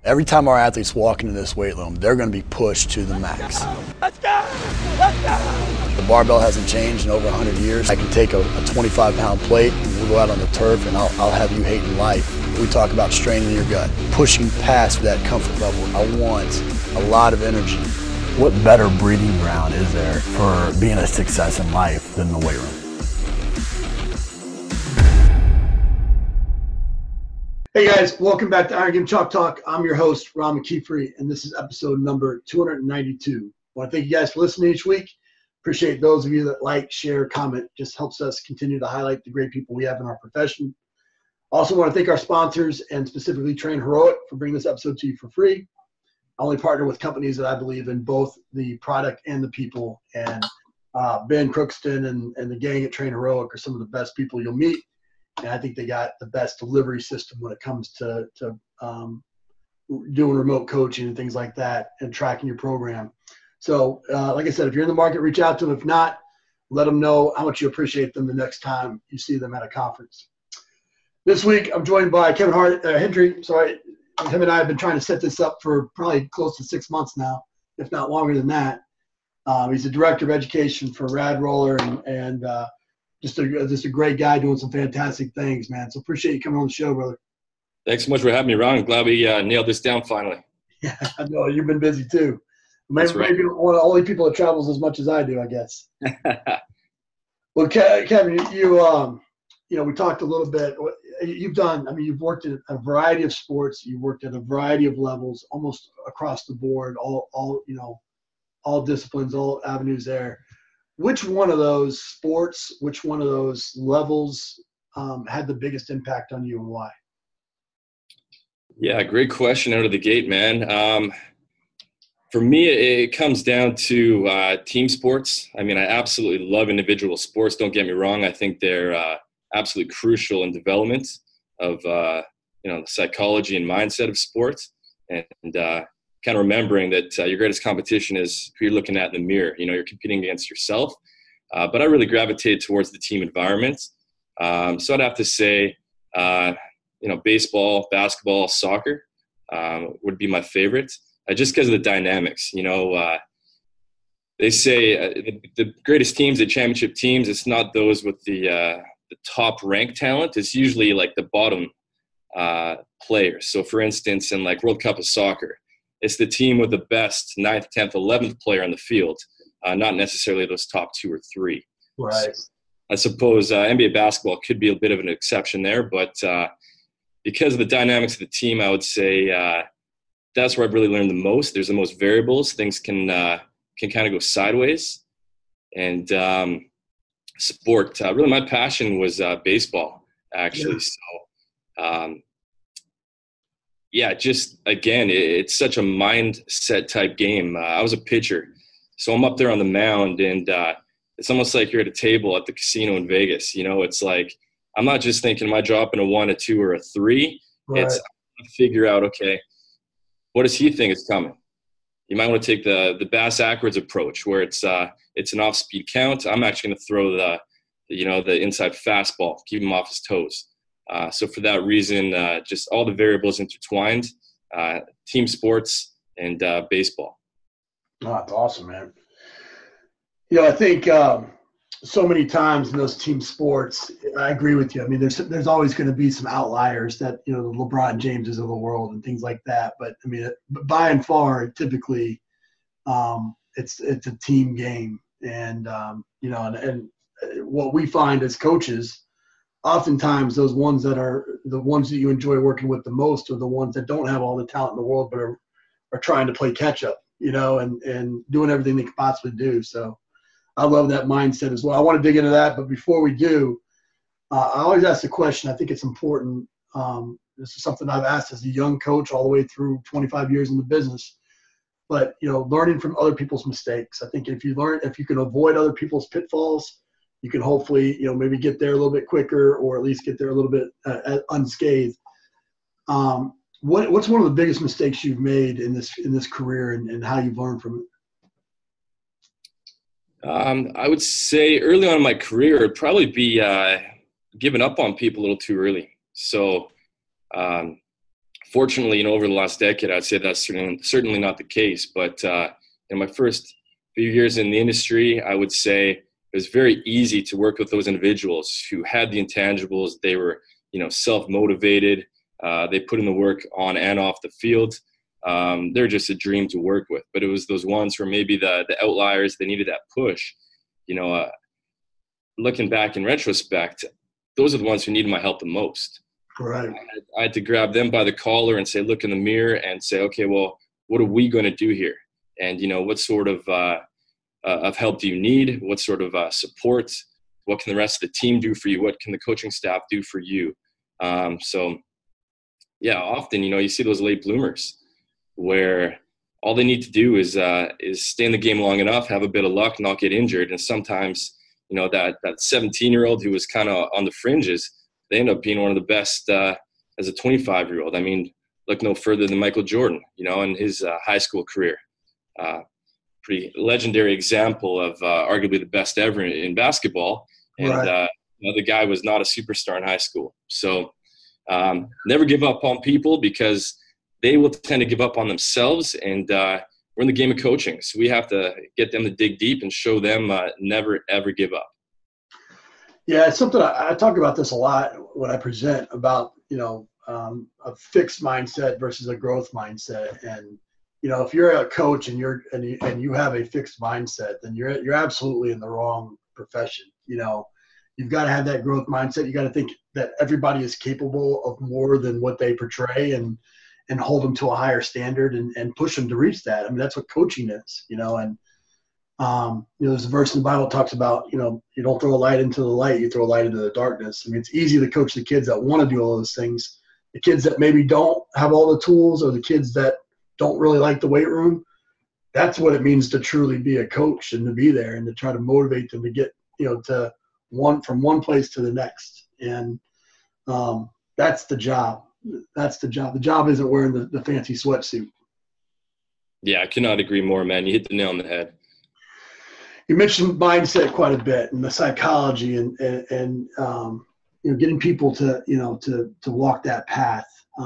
Every time our athletes walk into this weight room, they're going to be pushed to the max. Let's go! Let's go! The barbell hasn't changed in over 100 years. I can take a 25-pound plate and we'll go out on the turf and I'll have you hating life. We talk about straining your gut, pushing past that comfort level. I want a lot of energy. What better breeding ground is there for being a success in life than the weight room? Hey guys, welcome back to Iron Game Chalk Talk. I'm your host, Ron McKeefery, and this is episode number 292. I want to thank you guys for listening each week. Appreciate those of you that like, share, comment. Just helps us continue to highlight the great people we have in our profession. Also want to thank our sponsors and specifically Train Heroic for bringing this episode to you for free. I only partner with companies that I believe in both the product and the people. And Ben Crookston and the gang at Train Heroic are some of the best people you'll meet. And I think they got the best delivery system when it comes to doing remote coaching and things like that and tracking your program. So, like I said, if you're in the market, reach out to them. If not, let them know how much you appreciate them the next time you see them at a conference. This week, I'm joined by Kevin Hendry. Sorry, him and I have been trying to set this up for probably close to 6 months now, if not longer than that. He's the director of education for Rad Roller and just a great guy doing some fantastic things, man. So appreciate you coming on the show, brother. Thanks so much for having me, Ron. I'm glad we nailed this down finally. Yeah, I know. You've been busy too. That's right. Maybe one of the only people that travels as much as I do, I guess. Well, Kevin, we talked a little bit. You've worked in a variety of sports. You've worked at a variety of levels, almost across the board, all disciplines, all avenues there. Which one of those sports, which one of those levels had the biggest impact on you and why? Yeah, great question out of the gate, man. For me, it comes down to team sports. I mean, I absolutely love individual sports. Don't get me wrong. I think they're absolutely crucial in development of, the psychology and mindset of sports. And kind of remembering that your greatest competition is who you're looking at in the mirror. You're competing against yourself. But I really gravitate towards the team environment. So I'd have to say, baseball, basketball, soccer would be my favorite, just because of the dynamics. They say the greatest teams, the championship teams, it's not those with the top ranked talent. It's usually like the bottom players. So for instance, in like World Cup of Soccer, it's the team with the best 9th, 10th, 11th player on the field, not necessarily those top 2 or 3. Right. So I suppose NBA basketball could be a bit of an exception there, but because of the dynamics of the team, I would say that's where I've really learned the most. There's the most variables. Things can kind of go sideways. And sport, really my passion was baseball, actually. Yeah. So, just again, it's such a mindset type game. I was a pitcher, so I'm up there on the mound, and it's almost like you're at a table at the casino in Vegas. It's like I'm not just thinking, am I dropping a 1, a 2, or a 3? Right. It's figure out, okay, what does he think is coming? You might want to take the Bass Ackwards approach, where it's an off-speed count. I'm actually going to throw the inside fastball, keep him off his toes. So for that reason, just all the variables intertwined, team sports and baseball. Oh, that's awesome, man. I think so many times in those team sports, I agree with you. I mean, there's always going to be some outliers that, the LeBron Jameses of the world and things like that. But I mean, by and far, typically, it's a team game. And, and what we find as coaches, oftentimes those ones that are the ones that you enjoy working with the most are the ones that don't have all the talent in the world, but are trying to play catch up, and doing everything they could possibly do. So I love that mindset as well. I want to dig into that, but before we do, I always ask the question. I think it's important. This is something I've asked as a young coach all the way through 25 years in the business. But learning from other people's mistakes. I think if you can avoid other people's pitfalls, you can hopefully maybe get there a little bit quicker, or at least get there a little bit unscathed. What's one of the biggest mistakes you've made in this career, and how you've learned from it? I would say early on in my career, it'd probably be giving up on people a little too early. So Fortunately, over the last decade, I'd say that's certainly not the case. But in my first few years in the industry, I would say it was very easy to work with those individuals who had the intangibles. They were, self-motivated. They put in the work on and off the field. They're just a dream to work with. But it was those ones who were maybe the outliers. They needed that push. Looking back in retrospect, those are the ones who needed my help the most. Right. I had to grab them by the collar and say, look in the mirror and say, okay, well, what are we going to do here? And, what sort of help do you need? What sort of support? What can the rest of the team do for you? What can the coaching staff do for you? Often, you see those late bloomers where all they need to do is stay in the game long enough, have a bit of luck, not get injured. And sometimes, that 17-year-old who was kind of on the fringes, they end up being one of the best as a 25-year-old. I mean, look no further than Michael Jordan, in his high school career. Pretty legendary example of arguably the best ever in basketball. And right. The guy was not a superstar in high school. So never give up on people, because they will tend to give up on themselves. And we're in the game of coaching, so we have to get them to dig deep and show them never, ever give up. Yeah, it's something I talk about this a lot when I present about, a fixed mindset versus a growth mindset. And, if you're a coach and you have a fixed mindset, then you're absolutely in the wrong profession. You've got to have that growth mindset. You got to think that everybody is capable of more than what they portray, and hold them to a higher standard and push them to reach that. I mean, that's what coaching is, and there's a verse in the Bible that talks about, you don't throw a light into the light, you throw a light into the darkness. I mean, it's easy to coach the kids that want to do all those things. The kids that maybe don't have all the tools, or the kids that don't really like the weight room, that's what it means to truly be a coach, and to be there and to try to motivate them to get, from one place to the next. And that's the job. That's the job. The job isn't wearing the fancy sweatsuit. Yeah, I cannot agree more, man. You hit the nail on the head. You mentioned mindset quite a bit, and the psychology, and getting people to walk that path.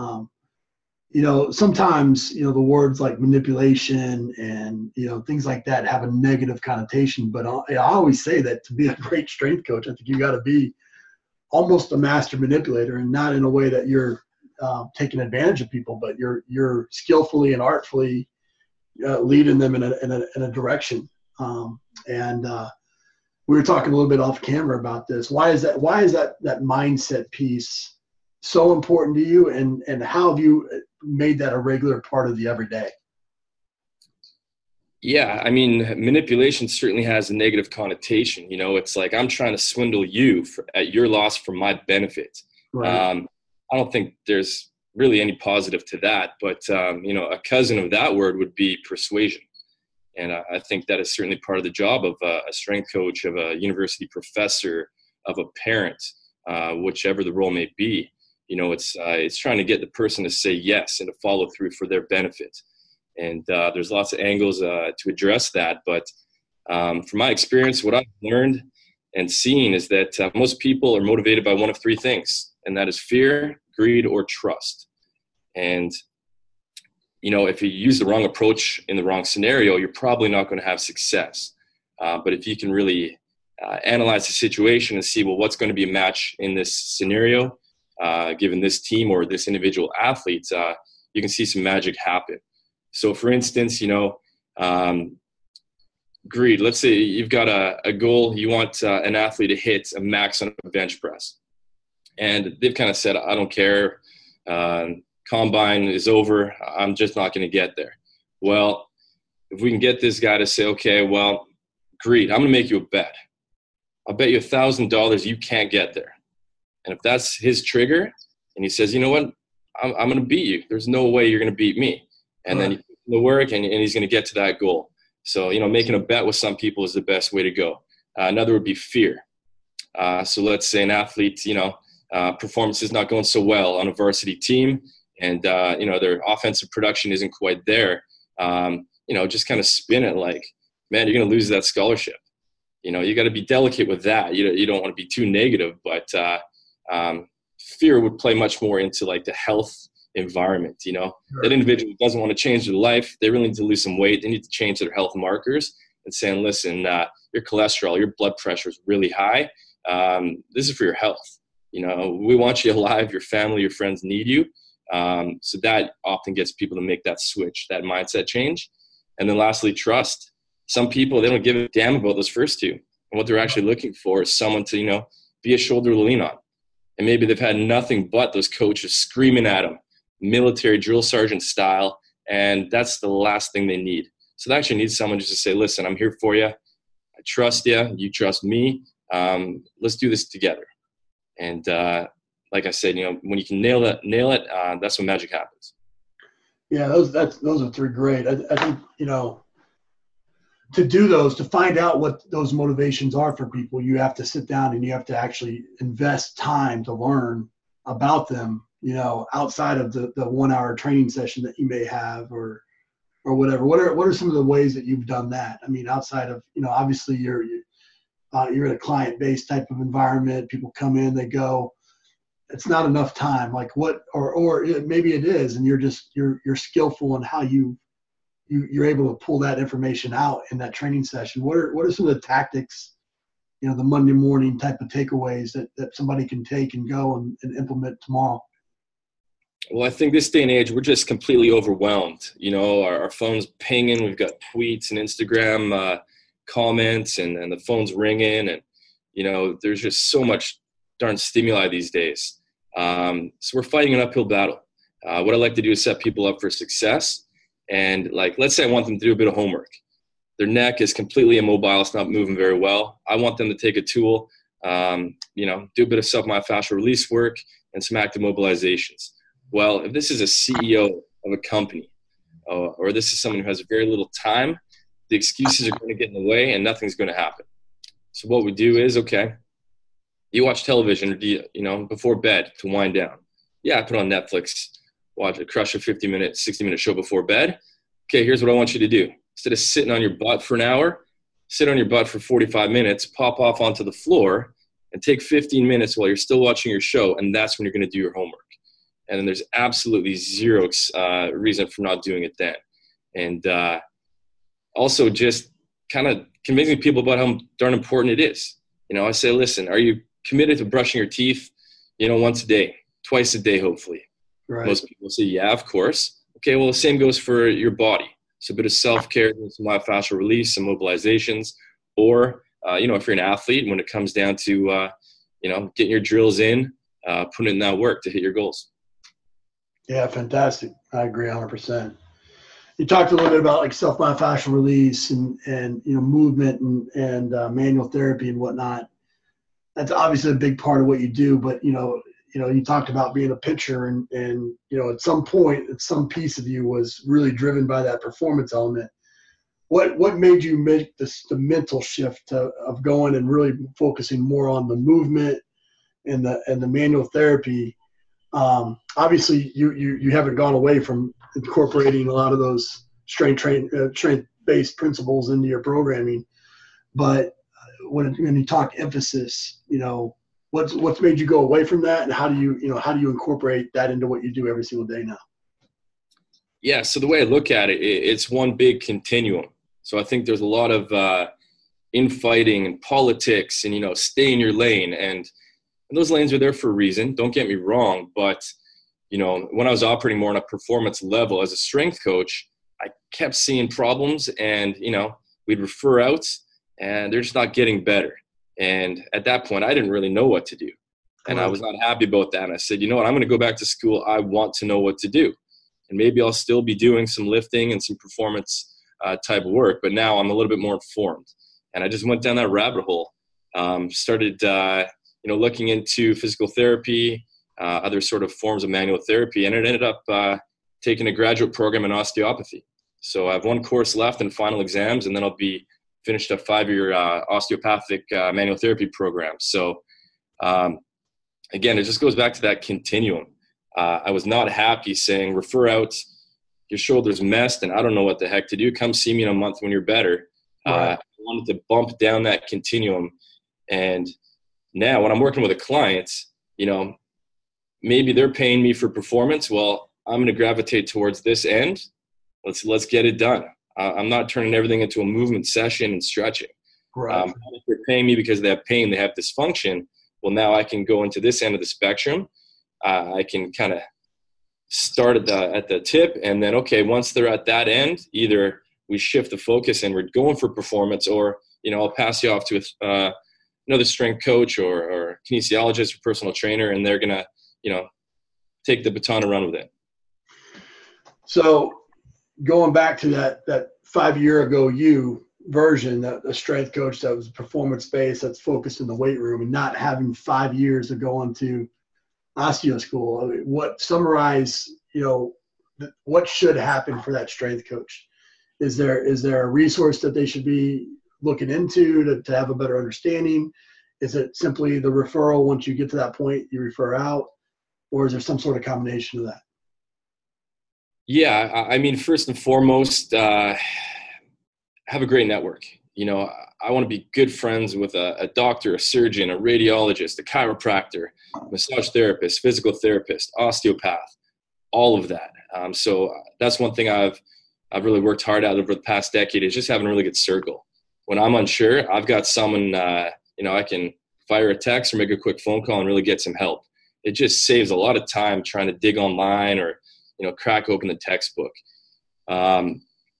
Sometimes the words like manipulation and things like that have a negative connotation. But I always say that to be a great strength coach, I think you got to be almost a master manipulator, and not in a way that you're taking advantage of people, but you're skillfully and artfully leading them in a direction. We were talking a little bit off camera about this. Why is that mindset piece so important to you, and how have you made that a regular part of the everyday? Yeah, I mean, manipulation certainly has a negative connotation. It's like I'm trying to swindle you at your loss for my benefit. Right. I don't think there's really any positive to that, but a cousin of that word would be persuasion. And I think that is certainly part of the job of a strength coach, of a university professor, of a parent, whichever the role may be. It's trying to get the person to say yes and to follow through for their benefit. And there's lots of angles to address that. But from my experience, what I've learned and seen is that most people are motivated by one of three things, and that is fear, greed, or trust. And if you use the wrong approach in the wrong scenario, you're probably not going to have success. But if you can really analyze the situation and see, well, what's going to be a match in this scenario, given this team or this individual athlete, you can see some magic happen. So, for instance, greed. Let's say you've got a goal. You want an athlete to hit a max on a bench press. And they've kind of said, I don't care. Combine is over. I'm just not going to get there. Well, if we can get this guy to say, okay, well, greed, I'm going to make you a bet. I'll bet you $1,000 you can't get there. And if that's his trigger, and he says, you know what, I'm going to beat you. There's no way you're going to beat me. And then he puts in the work, and he's going to get to that goal. So, making a bet with some people is the best way to go. Another would be fear. So let's say an athlete, performance is not going so well on a varsity team, and, their offensive production isn't quite there. Just kind of spin it like, man, you're going to lose that scholarship. You got to be delicate with that. You don't want to be too negative, but fear would play much more into like the health environment. You know, Sure. that individual doesn't want to change their life. They really need to lose some weight. They need to change their health markers and saying, listen, your cholesterol, your blood pressure is really high. This is for your health. You know, we want you alive. Your family, your friends need you. So that often gets people to make that switch, that mindset change. And then lastly, trust. Some people, they don't give a damn about those first two. And what they're actually looking for is someone to, you know, be a shoulder to lean on. And maybe they've had nothing but those coaches screaming at them, military drill sergeant style. And that's the last thing they need. So they actually need someone just to say, listen, I'm here for you. I trust you. You trust me. Let's do this together. And like I said, you know, when you can nail it, that's when magic happens. Yeah, those are three great. I think, you know, to do those, to find out what those motivations are for people, you have to sit down and you have to actually invest time to learn about them, you know, outside of the 1 hour training session that you may have or whatever. What are some of the ways that you've done that? I mean, outside of, you know, obviously you're in a client-based type of environment. People come in, they go. It's not enough time. Like what, or maybe it is, and you're skillful in how you're able to pull that information out in that training session. What are some of the tactics, you know, the Monday morning type of takeaways that somebody can take and go and implement tomorrow? Well, I think this day and age, we're just completely overwhelmed. You know, our phone's pinging. We've got tweets and Instagram comments and the phone's ringing. And, you know, there's just so much darn stimuli these days. So we're fighting an uphill battle. What I like to do is set people up for success. And like, let's say I want them to do a bit of homework. Their neck is completely immobile. It's not moving very well. I want them to take a tool, you know, do a bit of submyofascial release work and some active mobilizations. Well, if this is a CEO of a company or this is someone who has very little time, the excuses are going to get in the way and nothing's going to happen. So what we do is, okay, you watch television, or you know, before bed to wind down. Yeah, I put on Netflix, crush a 50-minute, 60-minute show before bed. Okay, here's what I want you to do. Instead of sitting on your butt for an hour, sit on your butt for 45 minutes, pop off onto the floor, and take 15 minutes while you're still watching your show, and that's when you're going to do your homework. And then there's absolutely zero reason for not doing it then. And also just kind of convincing people about how darn important it is. You know, I say, listen, are you committed to brushing your teeth, you know, once a day, twice a day, hopefully? Right. Most people say, yeah, of course. Okay, well, the same goes for your body. So a bit of self-care, some myofascial release, some mobilizations, or, you know, if you're an athlete, when it comes down to, you know, getting your drills in, putting in that work to hit your goals. Yeah, fantastic. I agree 100%. You talked a little bit about like self-myofascial release and you know, movement and manual therapy and whatnot. That's obviously a big part of what you do, but you know, you talked about being a pitcher and you know, at some point, some piece of you was really driven by that performance element. What made you make the mental shift of going and really focusing more on the movement and the manual therapy? Obviously, you haven't gone away from incorporating a lot of those strength-based principles into your programming, but when you talk emphasis, you know, what's made you go away from that, and how do you incorporate that into what you do every single day now? Yeah, so the way I look at it, it's one big continuum. So I think there's a lot of infighting and politics and, you know, stay in your lane. And those lanes are there for a reason. Don't get me wrong. But, you know, when I was operating more on a performance level as a strength coach, I kept seeing problems and, you know, we'd refer out and they're just not getting better. And at that point, I didn't really know what to do. And I was not happy about that. And I said, you know what, I'm going to go back to school. I want to know what to do. And maybe I'll still be doing some lifting and some performance type of work. But now I'm a little bit more informed. And I just went down that rabbit hole, started you know, looking into physical therapy, other sort of forms of manual therapy, and it ended up taking a graduate program in osteopathy. So I have one course left and final exams, and then I'll be finished a 5-year osteopathic manual therapy program. So again, it just goes back to that continuum. I was not happy saying, refer out, your shoulder's messed, and I don't know what the heck to do. Come see me in a month when you're better. Right. I wanted to bump down that continuum. And now when I'm working with a client, you know, maybe they're paying me for performance. Well, I'm going to gravitate towards this end. Let's get it done. I'm not turning everything into a movement session and stretching. Right. If they're paying me because they have pain, they have dysfunction. Well, now I can go into this end of the spectrum. I can kind of start at the tip, and then, okay, once they're at that end, either we shift the focus and we're going for performance, or, I'll pass you off to another strength coach or kinesiologist or personal trainer, and they're going to, take the baton and run with it. So going back to that 5 year ago version, that a strength coach that was performance-based, that's focused in the weight room, and not having 5 years of going to osteo school, I mean, summarize, what should happen for that strength coach? Is there a resource that they should be looking into to have a better understanding? Is it simply the referral? Once you get to that point, you refer out, or is there some sort of combination of that? Yeah, I mean, first and foremost, have a great network. I want to be good friends with a doctor, a surgeon, a radiologist, a chiropractor, massage therapist, physical therapist, osteopath, all of that. So that's one thing I've really worked hard at over the past decade, is just having a really good circle. When I'm unsure, I've got someone, I can fire a text or make a quick phone call and really get some help. It just saves a lot of time trying to dig online or, crack open the textbook. And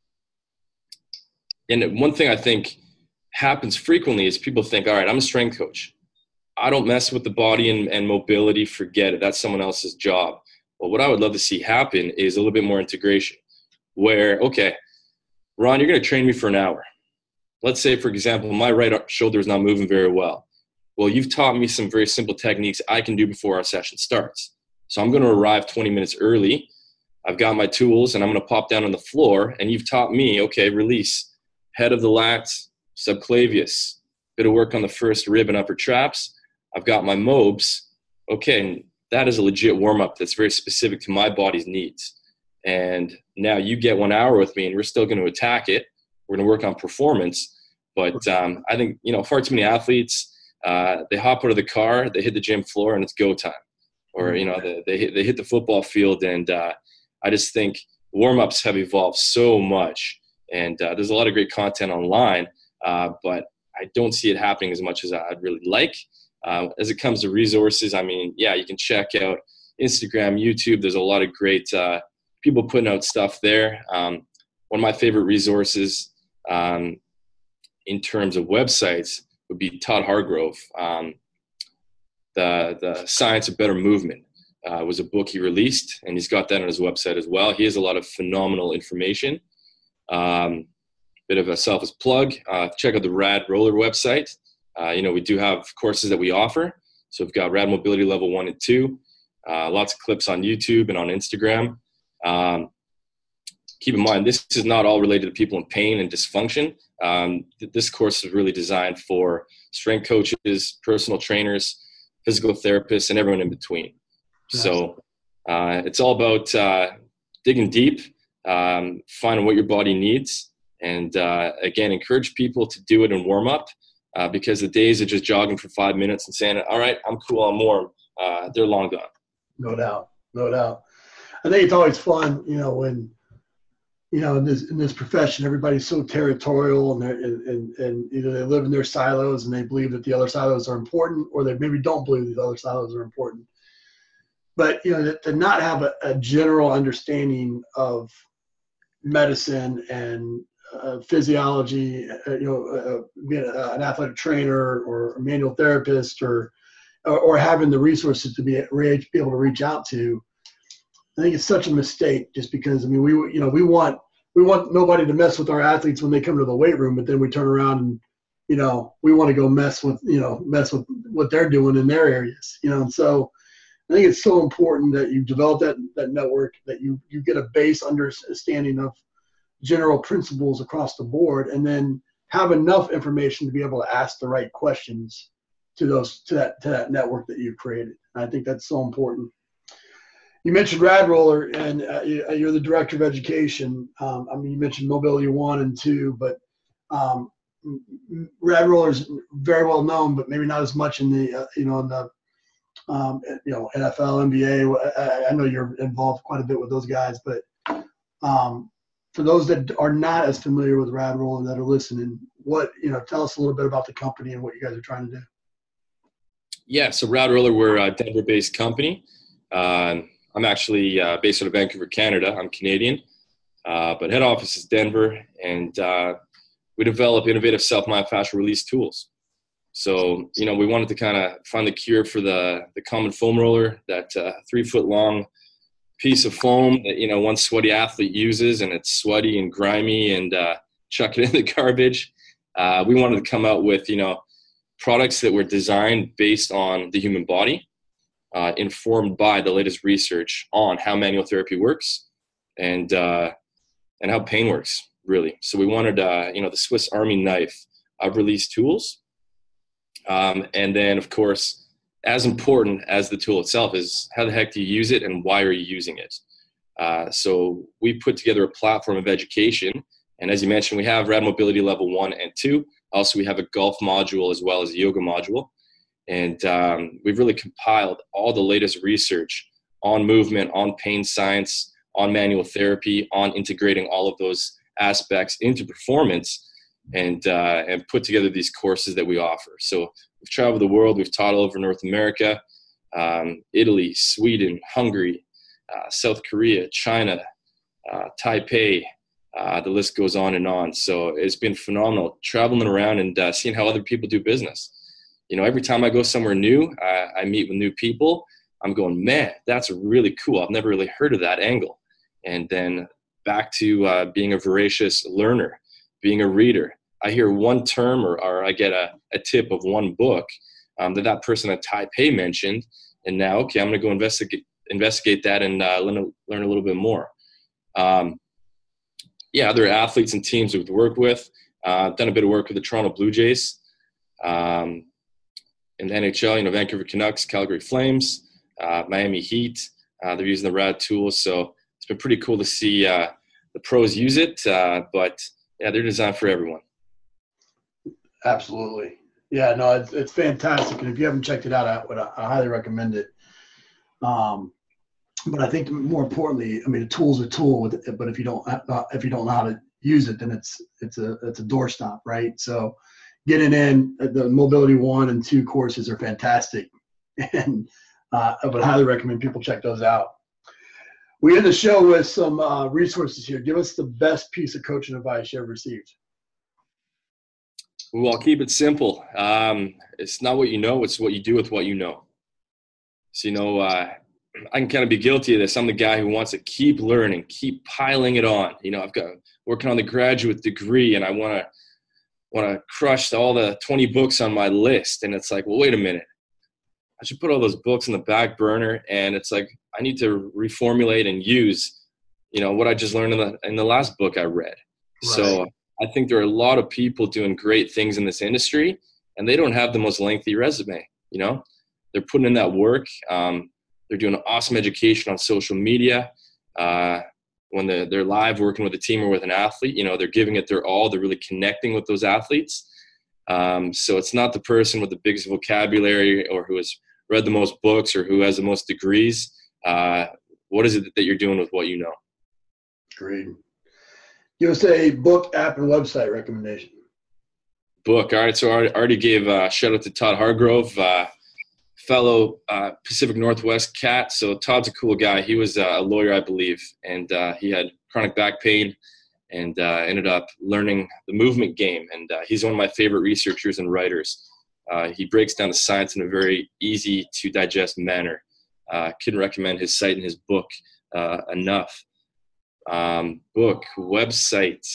one thing I think happens frequently is people think, all right, I'm a strength coach. I don't mess with the body and mobility. Forget it. That's someone else's job. Well, what I would love to see happen is a little bit more integration where, okay, Ron, you're going to train me for an hour. Let's say, for example, my right shoulder is not moving very well. Well, you've taught me some very simple techniques I can do before our session starts. So I'm going to arrive 20 minutes early. I've got my tools, and I'm going to pop down on the floor, and you've taught me, okay, release head of the lats, subclavius, bit of work on the first rib and upper traps. I've got my mobs. Okay, and that is a legit warm-up that's very specific to my body's needs. And now you get 1 hour with me, and we're still going to attack it. We're going to work on performance. But I think, far too many athletes, they hop out of the car, they hit the gym floor, and it's go time. Or, they hit the football field, and I just think warm-ups have evolved so much. And there's a lot of great content online, but I don't see it happening as much as I'd really like. As it comes to resources, I mean, yeah, you can check out Instagram, YouTube. There's a lot of great people putting out stuff there. One of my favorite resources in terms of websites would be Todd Hargrove. The Science of Better Movement was a book he released, and he's got that on his website as well. He has a lot of phenomenal information. Bit of a selfish plug. Check out the Rad Roller website. We do have courses that we offer. So we've got Rad Mobility Level 1 and 2. Lots of clips on YouTube and on Instagram. Keep in mind, this is not all related to people in pain and dysfunction. This course is really designed for strength coaches, personal trainers, physical therapists, and everyone in between. Nice. So it's all about digging deep, finding what your body needs, and again, encourage people to do it in warm up, because the days of just jogging for 5 minutes and saying, all right, I'm cool, I'm warm, they're long gone. No doubt. I think it's always fun, when, in this profession, everybody's so territorial, and either they live in their silos and they believe that the other silos are important, or they maybe don't believe these other silos are important. But, to not have a general understanding of medicine and physiology, being an athletic trainer or a manual therapist, or having the resources to be able to reach out to, I think it's such a mistake. Just because, I mean, we want nobody to mess with our athletes when they come to the weight room, but then we turn around and we want to go mess with what they're doing in their areas, and so I think it's so important that you develop that network, that you get a base understanding of general principles across the board, and then have enough information to be able to ask the right questions to that network that you've created. And I think that's so important. You mentioned Rad Roller, and you're the director of education. You mentioned Mobility 1 and 2, but Rad Roller is very well known, but maybe not as much in the NFL, NBA. I know you're involved quite a bit with those guys, but for those that are not as familiar with Rad Roller that are listening, tell us a little bit about the company and what you guys are trying to do. Yeah, so Rad Roller, we're a Denver-based company. I'm actually based out of Vancouver, Canada. I'm Canadian, but head office is Denver, and we develop innovative self-manufactured release tools. So, we wanted to kind of find the cure for the common foam roller, that 3-foot-long piece of foam that, one sweaty athlete uses, and it's sweaty and grimy, and chuck it in the garbage. We wanted to come out with, products that were designed based on the human body, informed by the latest research on how manual therapy works and how pain works, really. So we wanted, the Swiss Army knife of release tools. And then, of course, as important as the tool itself is how the heck do you use it and why are you using it? So we put together a platform of education. And as you mentioned, we have Rad Mobility Level 1 and 2. Also, we have a golf module as well as a yoga module. And we've really compiled all the latest research on movement, on pain science, on manual therapy, on integrating all of those aspects into performance, and put together these courses that we offer. So we've traveled the world. We've taught all over North America, Italy, Sweden, Hungary, South Korea, China, Taipei. The list goes on and on. So it's been phenomenal traveling around and seeing how other people do business. Every time I go somewhere new, I meet with new people. I'm going, man, that's really cool. I've never really heard of that angle. And then back to being a voracious learner, being a reader. I hear one term or I get a tip of one book that person at Taipei mentioned. And now, okay, I'm going to go investigate that and learn a little bit more. Other athletes and teams we've worked with. I've done a bit of work with the Toronto Blue Jays. In the NHL, Vancouver Canucks, Calgary Flames, Miami Heat. They're using the Rad tools. So it's been pretty cool to see the pros use it. But they're designed for everyone. Absolutely. Yeah, no, it's fantastic. And if you haven't checked it out, I highly recommend it. But I think more importantly, the tool's a tool, but if you don't know how to use it, then it's a doorstop, right? So getting in the Mobility 1 and 2 courses are fantastic, and I would highly recommend people check those out. We end the show with some resources here. Give us the best piece of coaching advice you ever received. Well, I'll keep it simple. It's not what you know, it's what you do with what you know. So, I can kind of be guilty of this. I'm the guy who wants to keep learning, keep piling it on. I've got working on the graduate degree and I want to crush all the 20 books on my list. And it's like, well, wait a minute. I should put all those books in the back burner. And it's like, I need to reformulate and use, what I just learned in the last book I read. Right. So I think there are a lot of people doing great things in this industry and they don't have the most lengthy resume. They're putting in that work. They're doing awesome education on social media. When they're live working with a team or with an athlete, they're giving it their all. They're really connecting with those athletes. So it's not the person with the biggest vocabulary or who has read the most books or who has the most degrees. What is it that you're doing with what you know? Great. Give us a book, app, and website recommendation. Book. All right. So I already gave a shout out to Todd Hargrove, fellow Pacific Northwest cat. So Todd's a cool guy. He was a lawyer, I believe, and he had chronic back pain and ended up learning the movement game. And he's one of my favorite researchers and writers. He breaks down the science in a very easy to digest manner. Couldn't recommend his site and his book enough. Book, website.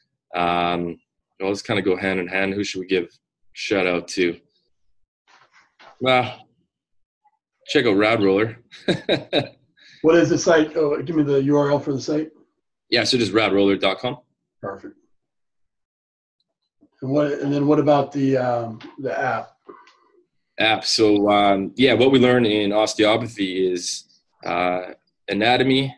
Let's kind of go hand in hand. Who should we give shout out to? Well, check out Rad Roller. What is the site? Oh, give me the URL for the site. Yeah, so just radroller.com. Perfect. And then what about the app? App. So what we learn in osteopathy is anatomy.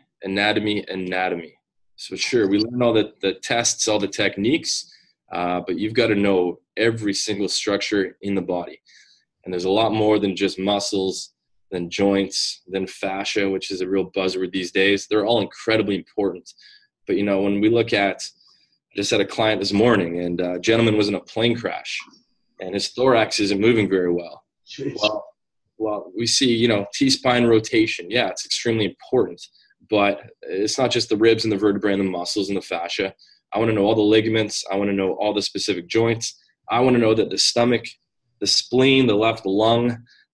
So sure, we learn all the tests, all the techniques, but you've got to know every single structure in the body. And there's a lot more than just muscles then joints, then fascia, which is a real buzzword these days. They're all incredibly important. But, when we look at, I just had a client this morning, and a gentleman was in a plane crash, and his thorax isn't moving very well. Jeez. Well, we see, T-spine rotation. Yeah, it's extremely important. But it's not just the ribs and the vertebrae and the muscles and the fascia. I want to know all the ligaments. I want to know all the specific joints. I want to know that the stomach, the spleen, the left lung,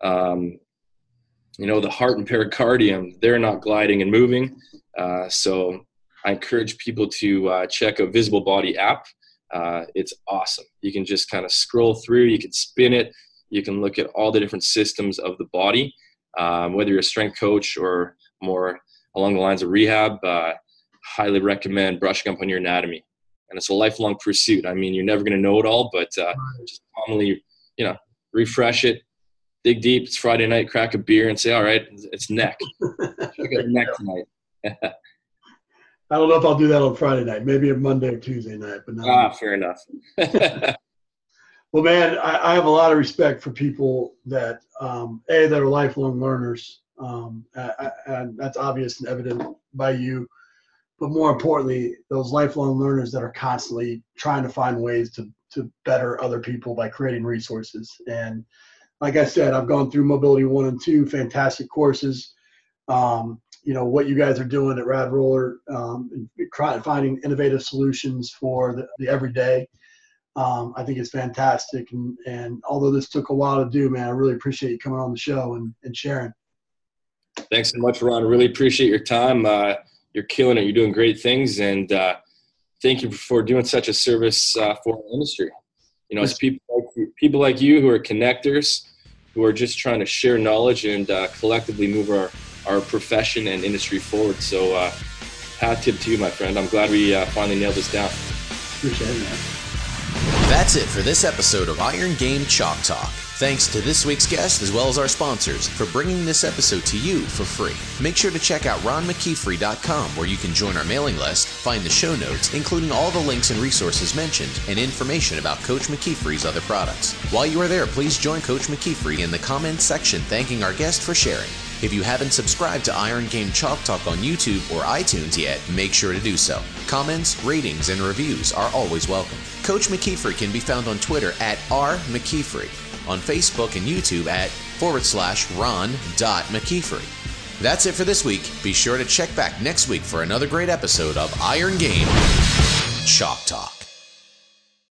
the heart and pericardium, they're not gliding and moving. So I encourage people to check a Visible Body app. It's awesome. You can just kind of scroll through. You can spin it. You can look at all the different systems of the body, whether you're a strength coach or more along the lines of rehab. Highly recommend brushing up on your anatomy. And it's a lifelong pursuit. I mean, you're never going to know it all, but just commonly, refresh it, dig deep. It's Friday night, crack a beer and say, all right, it's neck. Check out neck tonight. I don't know if I'll do that on Friday night. Maybe a Monday or Tuesday night. But not fair enough. Well, man, I have a lot of respect for people that, that are lifelong learners. And that's obvious and evident by you. But more importantly, those lifelong learners that are constantly trying to find ways to better other people by creating resources. And like I said, I've gone through Mobility 1 and 2, fantastic courses. What you guys are doing at Rad Roller, finding innovative solutions for the everyday. I think it's fantastic. And although this took a while to do, man, I really appreciate you coming on the show and sharing. Thanks so much, Ron. I really appreciate your time. You're killing it. You're doing great things. And thank you for doing such a service for our industry. It's people like you who are connectors, who are just trying to share knowledge and collectively move our profession and industry forward. So hat tip to you, my friend. I'm glad we finally nailed this down. Appreciate it, man. That's it for this episode of Iron Game Chalk Talk. Thanks to this week's guest as well as our sponsors for bringing this episode to you for free. Make sure to check out ronmckeefery.com where you can join our mailing list, find the show notes, including all the links and resources mentioned, and information about Coach McKeefery's other products. While you are there, please join Coach McKeefery in the comments section thanking our guest for sharing. If you haven't subscribed to Iron Game Chalk Talk on YouTube or iTunes yet, make sure to do so. Comments, ratings, and reviews are always welcome. Coach McKeefery can be found on Twitter at @RMcKeefery, on Facebook and YouTube at /Ron.McKeefery. That's it for this week. Be sure to check back next week for another great episode of Iron Game Chalk Talk.